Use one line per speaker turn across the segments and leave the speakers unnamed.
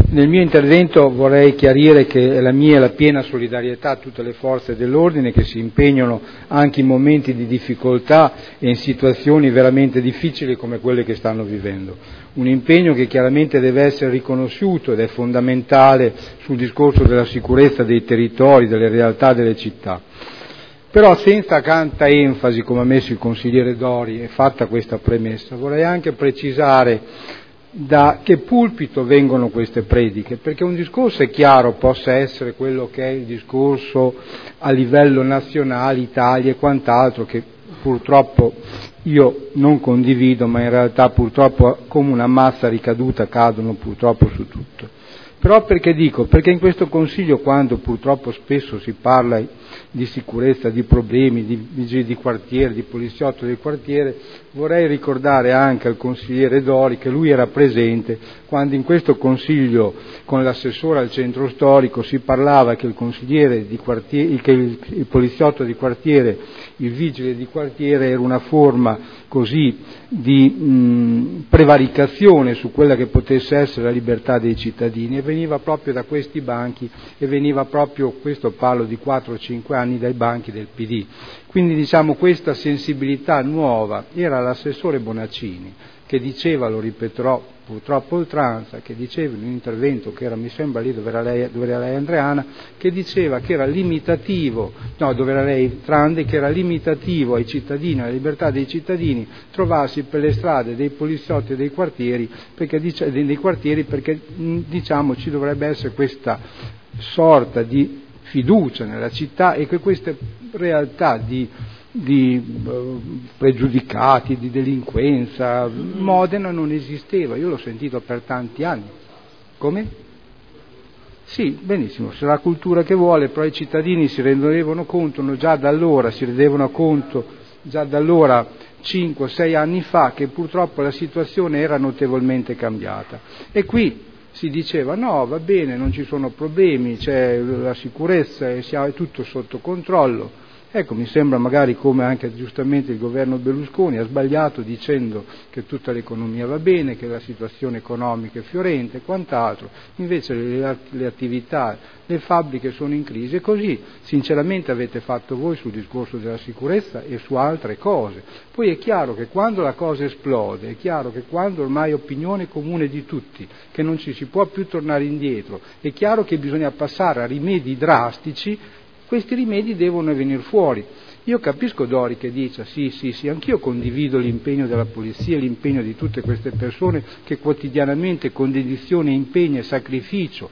Nel mio intervento vorrei chiarire che la mia è la piena solidarietà a tutte le forze dell'ordine che si impegnano anche in momenti di difficoltà e in situazioni veramente difficili come quelle che stanno vivendo. Un impegno che chiaramente deve essere riconosciuto ed è fondamentale sul discorso della sicurezza dei territori, delle realtà, delle città. Però senza tanta enfasi come ha messo il consigliere Dori, e fatta questa premessa, vorrei anche precisare da che pulpito vengono queste prediche, perché un discorso è chiaro possa essere quello che è il discorso a livello nazionale, Italia e quant'altro, che purtroppo io non condivido, ma in realtà purtroppo come una massa ricaduta cadono purtroppo su tutto. Però perché dico? Perché in questo Consiglio, quando purtroppo spesso si parla di sicurezza, di problemi, di vigili di quartiere, di poliziotto del quartiere, vorrei ricordare anche al consigliere Dori che lui era presente quando in questo Consiglio con l'assessore al centro storico si parlava che il consigliere di quartiere, che il poliziotto di quartiere, il vigile di quartiere era una forma così di prevaricazione su quella che potesse essere la libertà dei cittadini, e veniva proprio da questi banchi, e veniva proprio, questo parlo di 4 o 5 anni, dai banchi del PD. Quindi diciamo questa sensibilità nuova era l'assessore Bonaccini che diceva, lo ripeterò purtroppo oltranza, che diceva in un intervento che era, mi sembra lì dove era lei Andreana, che diceva che era limitativo, no, dove era lei Trandi, che era limitativo ai cittadini, alla libertà dei cittadini, trovarsi per le strade dei poliziotti e dei quartieri, perché diciamo ci dovrebbe essere questa sorta di fiducia nella città, e che queste realtà di pregiudicati, di delinquenza, Modena non esisteva, io l'ho sentito per tanti anni. Come? Sì, benissimo, sarà la cultura che vuole, però i cittadini si rendevano conto già da allora, 5-6 anni fa, che purtroppo la situazione era notevolmente cambiata. E qui si diceva no, va bene, non ci sono problemi, c'è la sicurezza, è tutto sotto controllo. Ecco, mi sembra magari come anche giustamente il governo Berlusconi ha sbagliato dicendo che tutta l'economia va bene, che la situazione economica è fiorente e quant'altro, invece le attività, le fabbriche sono in crisi, e così sinceramente avete fatto voi sul discorso della sicurezza e su altre cose. Poi è chiaro che quando la cosa esplode, è chiaro che quando ormai è opinione comune di tutti che non ci si può più tornare indietro, è chiaro che bisogna passare a rimedi drastici. Questi rimedi devono venire fuori. Io capisco Dori che dice sì, anch'io condivido l'impegno della polizia, l'impegno di tutte queste persone che quotidianamente con dedizione, impegno e sacrificio,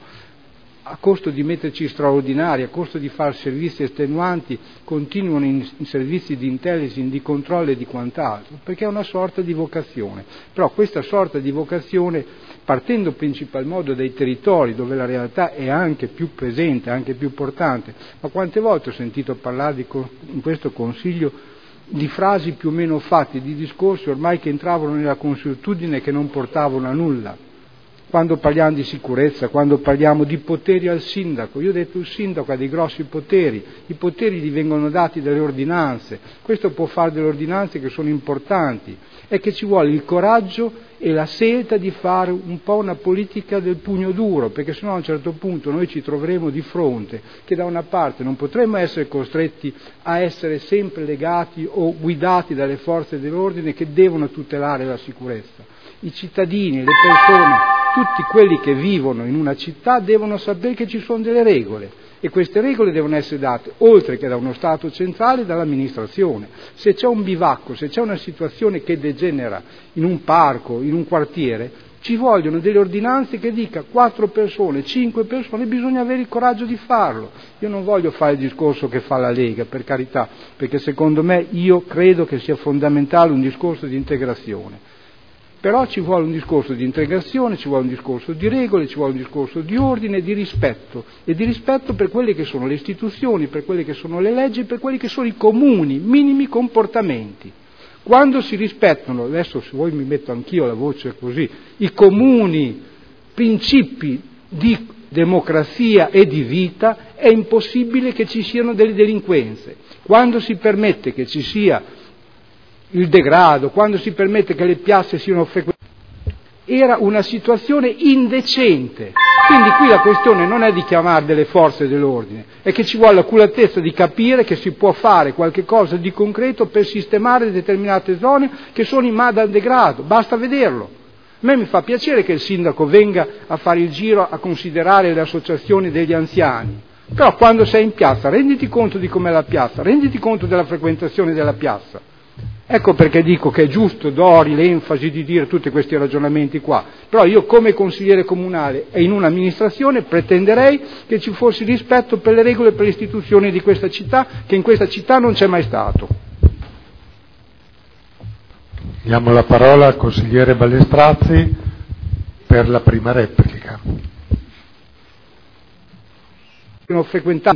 a costo di metterci straordinari, a costo di fare servizi estenuanti, continuano in servizi di intelligence, di controllo e di quant'altro, perché è una sorta di vocazione. Però questa sorta di vocazione, partendo principalmente dai territori dove la realtà è anche più presente, anche più portante, ma quante volte ho sentito parlare in questo Consiglio di frasi più o meno fatte, di discorsi ormai che entravano nella consuetudine e che non portavano a nulla. Quando parliamo di sicurezza, quando parliamo di poteri al sindaco, io ho detto il sindaco ha dei grossi poteri, i poteri gli vengono dati dalle ordinanze, questo può fare delle ordinanze che sono importanti, è che ci vuole il coraggio e la scelta di fare un po' una politica del pugno duro, perché sennò a un certo punto noi ci troveremo di fronte che da una parte non potremo essere costretti a essere sempre legati o guidati dalle forze dell'ordine che devono tutelare la sicurezza. I cittadini, le persone, tutti quelli che vivono in una città devono sapere che ci sono delle regole, e queste regole devono essere date oltre che da uno Stato centrale, dall'amministrazione. Se c'è un bivacco, se c'è una situazione che degenera in un parco, in un quartiere, ci vogliono delle ordinanze che dica 4 persone, 5 persone, bisogna avere il coraggio di farlo. Io non voglio fare il discorso che fa la Lega, per carità, perché secondo me io credo che sia fondamentale un discorso di integrazione. Però ci vuole un discorso di integrazione, ci vuole un discorso di regole, ci vuole un discorso di ordine e di rispetto per quelle che sono le istituzioni, per quelle che sono le leggi, per quelli che sono i comuni, minimi comportamenti. Quando si rispettano, adesso se vuoi mi metto anch'io la voce così, i comuni principi di democrazia e di vita, è impossibile che ci siano delle delinquenze. Quando si permette che ci sia il degrado, quando si permette che le piazze siano frequentate, era una situazione indecente, Quindi qui la questione non è di chiamare delle forze dell'ordine, è che ci vuole l'accuratezza di capire che si può fare qualche cosa di concreto per sistemare determinate zone che sono in mano al degrado, basta vederlo. A me mi fa piacere che il sindaco venga a fare il giro a considerare le associazioni degli anziani, però quando sei in piazza renditi conto di com'è la piazza, renditi conto della frequentazione della piazza. Ecco perché dico che è giusto, Dori, l'enfasi di dire tutti questi ragionamenti qua, però io come consigliere comunale e in un'amministrazione pretenderei che ci fosse rispetto per le regole e per le istituzioni di questa città, che in questa città non c'è mai stato.
Diamo la parola al consigliere Balestrazzi per la prima replica.
Ho frequentato